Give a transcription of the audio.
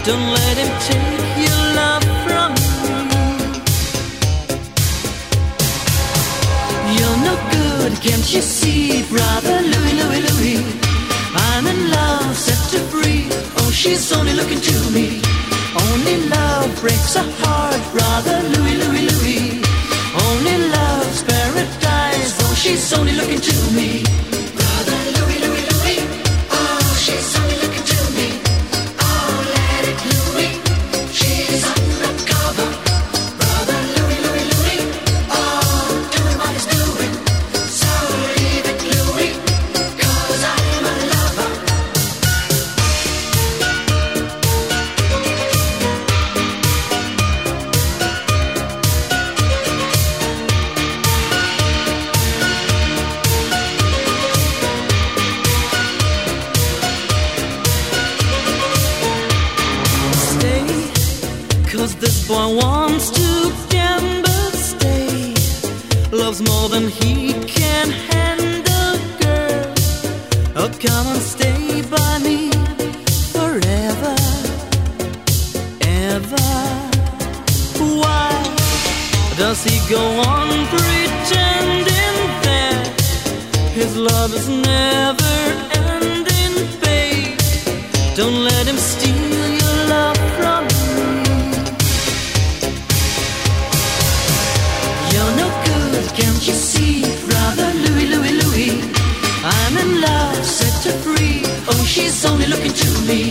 Don't let him take your love from me. You're no good, can't you see, brother Louie, Louie, Louie? I'm in love, set her free. Oh, she's only looking to me. Only love breaks a heart, brother Louie, Louie, Louie. Only love's paradise. Oh, she's only looking to me. Brother Louie, Louie, Louie. Oh, she's only looking to me. Oh, let it Louie. She's undercover. Brother Louie, Louie, Louie. Oh, doing what he's doing. So leave it, Louie, 'cause I'm a lover. Stay, 'cause this boy wants to gamble. Stay, loves more than he can handle, girl. Oh, come and stay by me forever, ever. Why does he go on pretending that his love is never ending, babe? Don't let him steal your love from me. You're no good, can't you see, brother Louie, Louie, Louie? I'm in love, set her free. Oh, she's only looking to me.